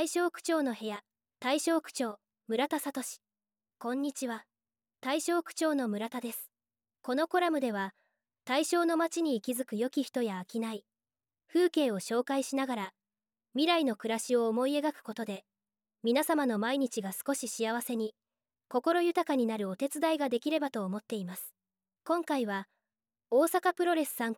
大正区長の部屋、大正区長、村田聡。こんにちは。大正区長の村田です。このコラムでは、大正の街に息づく良き人や商い、風景を紹介しながら、未来の暮らしを思い描くことで、皆様の毎日が少し幸せに、心豊かになるお手伝いができればと思っています。今回は、大阪プロレスさん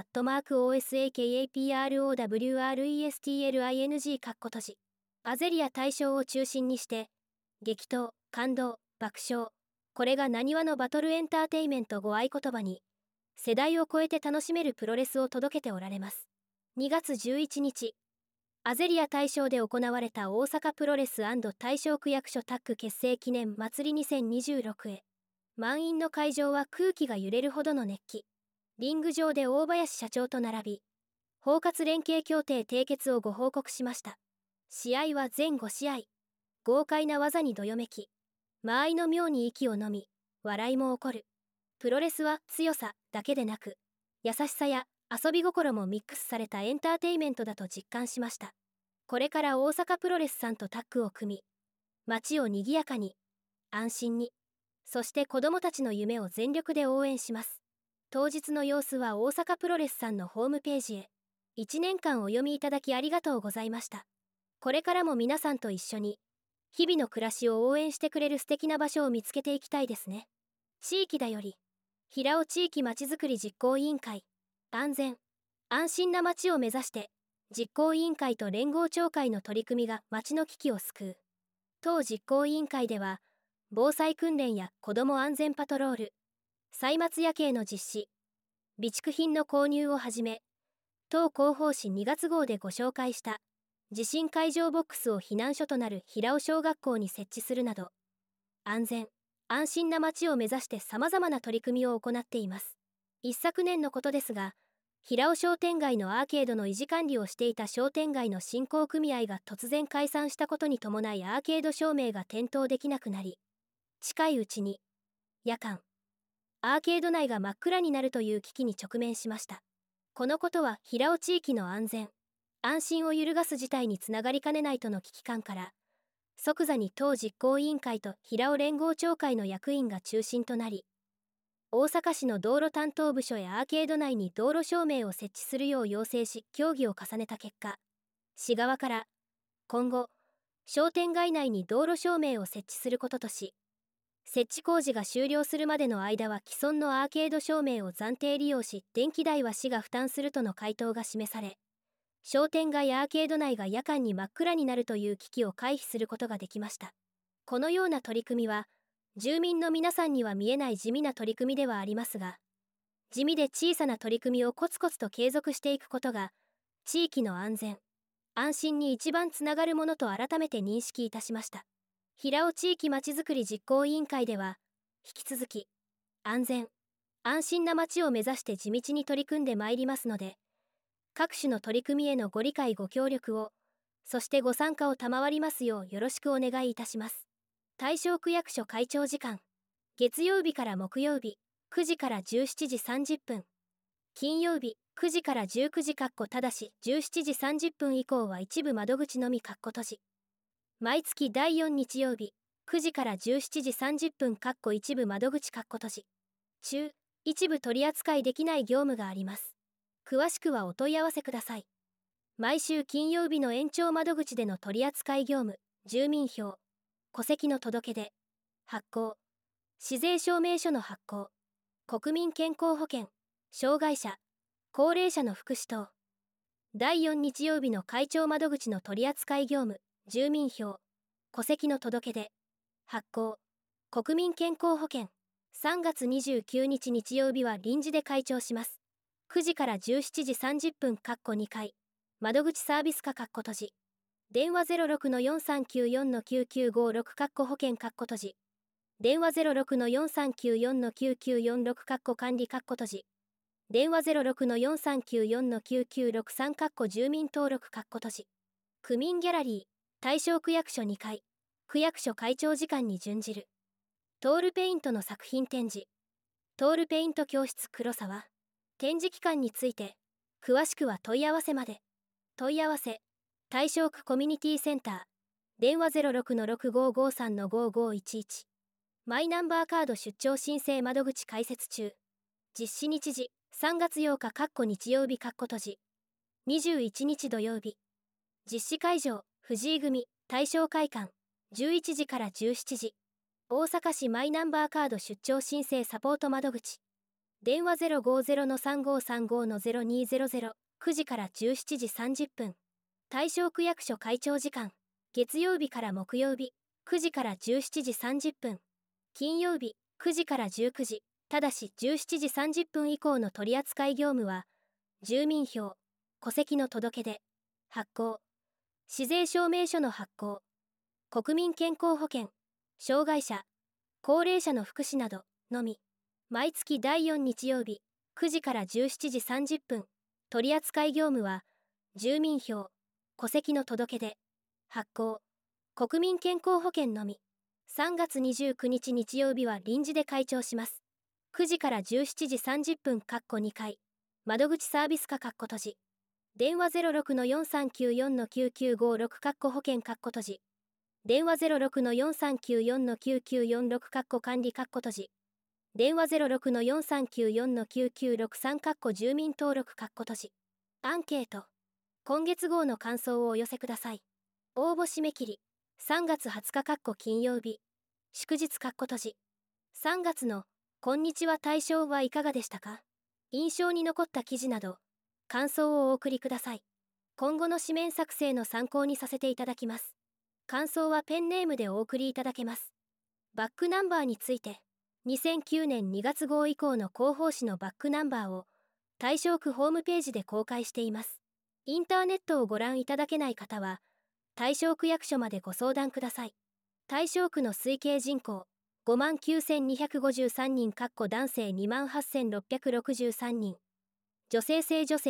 @OSAKAPROWRESTLINGアゼリア大賞を中心にして、激闘、感動、爆笑、これが浪速のバトルエンターテイメントを合言葉に、世代を超えて楽しめるプロレスを届けておられます。2月11日、アゼリア大賞で行われた大阪プロレス&大正区役所タッグ結成記念祭り2026へ、満員の会場は空気が揺れるほどの熱気。リング上で大林社長と並び、包括連携協定締結をご報告しました。試合は全5試合。豪快な技にどよめき、間合いの妙に息を飲み、笑いも起こる。プロレスは強さだけでなく、優しさや遊び心もミックスされたエンターテイメントだと実感しました。これから大阪プロレスさんとタッグを組み、街を賑やかに、安心に、そして子供たちの夢を全力で応援します。当日の様子は大阪プロレスさんのホームページへ、1年間お読みいただきありがとうございました。これからも皆さんと一緒に、日々の暮らしを応援してくれる素敵な場所を見つけていきたいですね。地域だより、平尾地域まちづくり実行委員会、安全、安心な街を目指して、実行委員会と連合町会の取り組みが街の危機を救う。当実行委員会では、防災訓練や子ども安全パトロール、歳末夜景の実施、備蓄品の購入をはじめ、当広報誌2月号でご紹介した、地震会場ボックスを避難所となる平尾小学校に設置するなど、安全、安心な街を目指して様々な取り組みを行っています。一昨年のことですが、平尾商店街のアーケードの維持管理をしていた商店街の振興組合が突然解散したことに伴いアーケード照明が点灯できなくなり、近いうちに、夜間、アーケード内が真っ暗になるという危機に直面しました。このことは平尾地域の安全、安心を揺るがす事態につながりかねないとの危機感から、即座に当実行委員会と平尾連合町会の役員が中心となり、大阪市の道路担当部署やアーケード内に道路照明を設置するよう要請し、協議を重ねた結果、市側から、今後、商店街内に道路照明を設置することとし、設置工事が終了するまでの間は既存のアーケード照明を暫定利用し、電気代は市が負担するとの回答が示され、商店街アーケード内が夜間に真っ暗になるという危機を回避することができました。このような取り組みは、住民の皆さんには見えない地味な取り組みではありますが、地味で小さな取り組みをコツコツと継続していくことが、地域の安全、安心に一番つながるものと改めて認識いたしました。平尾地域まちづくり実行委員会では、引き続き、安全、安心な街を目指して地道に取り組んでまいりますので、各種の取り組みへのご理解ご協力を、そしてご参加を賜りますようよろしくお願いいたします。大正区役所会長時間、月曜日から木曜日、9時から17時30分。金曜日、9時から19時ただし、17時30分以降は一部窓口のみ閉じ。毎月第4日曜日、9時から17時30分一部窓口閉じ。中、一部取り扱いできない業務があります。詳しくはお問い合わせください。毎週金曜日の延長窓口での取扱業務、住民票、戸籍の届け出、発行、市税証明書の発行、国民健康保険、障害者、高齢者の福祉等。第4日曜日の会長窓口の取扱業務、住民票、戸籍の届け出、発行、国民健康保険。3月29日日曜日は臨時で開庁します。9時から17時30分2回。窓口サービス課閉じ。電話 06-4394-9956 保険閉じ。電話 06-4394-9946 管理閉じ。電話 06-4394-9963 住民登録閉じ。区民ギャラリー、大正区役所2階、区役所会長時間に準じる。トールペイントの作品展示。トールペイント教室黒沢。展示期間について、詳しくは問い合わせまで。問い合わせ、大正区コミュニティセンター、 電話 06-6553-5511。マイナンバーカード出張申請窓口開設中。実施日時、3月8日日曜日閉じ。21日土曜日。実施会場、藤井組、大正会館、11時から17時。大阪市マイナンバーカード出張申請サポート窓口。電話 050-3535-0200、9時から17時30分。大正区役所会長時間、月曜日から木曜日、9時から17時30分。金曜日、9時から19時。ただし17時30分以降の取扱業務は、住民票、戸籍の届け出、発行、市税証明書の発行、国民健康保険、障害者、高齢者の福祉などのみ。毎月第4日曜日、9時から17時30分。取扱業務は、住民票、戸籍の届け出、発行、国民健康保険のみ。3月29日日曜日は臨時で開庁します。9時から17時30分2回。窓口サービス課閉じ。電話 06-4394-9956 保険閉じ。電話 06-4394-9946 管理閉じ。電話 06-4394-9963 住民登録閉じ。アンケート。今月号の感想をお寄せください。応募締め切り。3月20日金曜日。祝日閉じ。3月のこんにちは大賞はいかがでしたか？印象に残った記事など、感想をお送りください。今後の紙面作成の参考にさせていただきます。感想はペンネームでお送りいただけます。バックナンバーについて、2009年2月号以降の広報誌のバックナンバーを、大正区ホームページで公開しています。インターネットをご覧いただけない方は、大正区役所までご相談ください。大正区の推計人口、59,253人男性28,663人。女性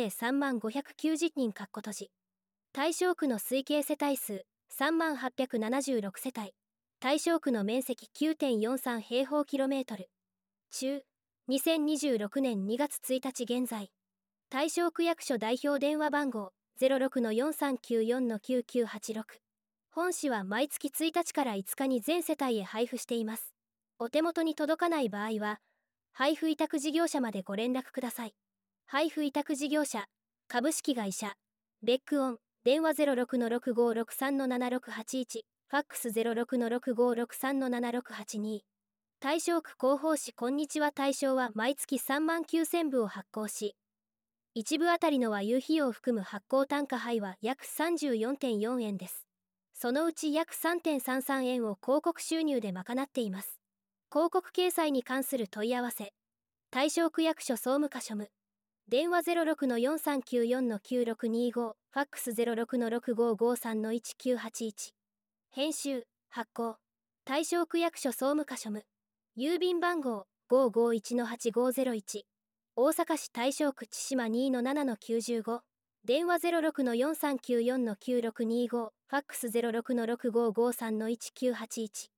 3590人閉じ。大正区の推計世帯数、3876世帯。大正区の面積 9.43 平方キロメートル。中、2026年2月1日現在。大正区役所代表電話番号、06-4394-9986。本誌は毎月1日から5日に全世帯へ配布しています。お手元に届かない場合は、配布委託事業者までご連絡ください。配布委託事業者、株式会社、ベックオン、電話 06-6563-7681、ファックス 06-6563-7682。大正区広報誌こんにちは大正は毎月39,000部を発行し、1部あたりの和遊費用を含む発行単価配は約 34.4 円です。そのうち約 3.33 円を広告収入で賄っています。広告掲載に関する問い合わせ。大正区役所総務課庶務。電話 06-4394-9625、ファックス 06-6553-1981。編集、発行。大正区役所総務課庶務。郵便番号 551-8501。大阪市大正区千島 2-7-95。電話 06-4394-9625、ファックス 06-6553-1981。